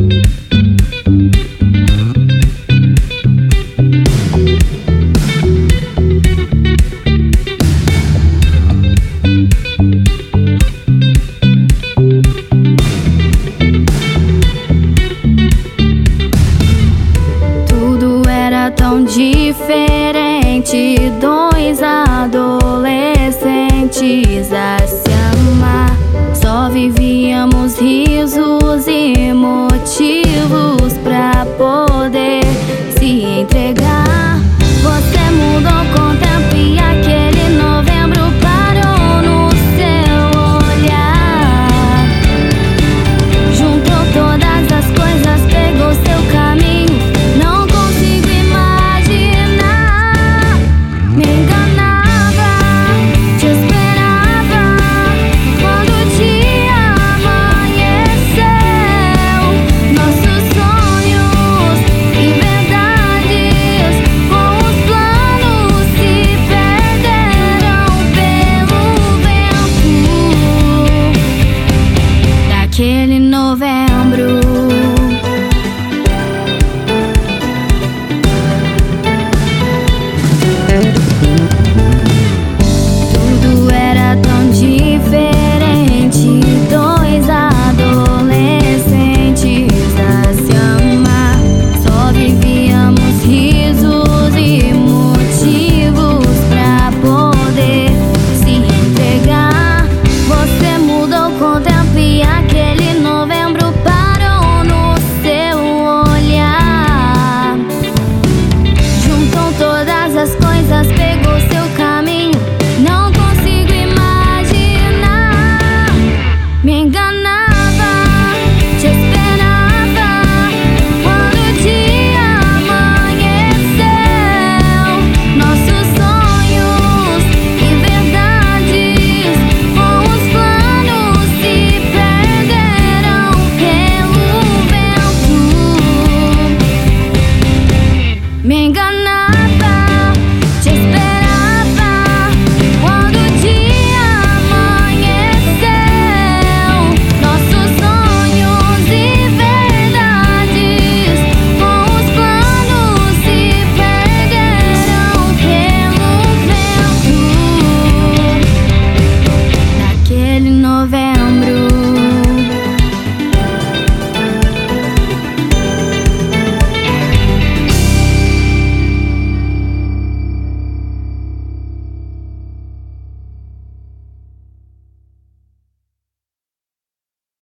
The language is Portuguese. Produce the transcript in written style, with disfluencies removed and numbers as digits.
Tão diferente, dois adolescentes a se amar. Só vivíamos risos e motivos pra poder se entregar. Você mudou com o tempo e aquele novembro parou no seu olhar. Juntou todas as coisas, pegou seu caminho. Me enganava, te esperava quando o dia amanheceu. Nossos sonhos e verdades com os planos se perderam pelo vento daquele novembro.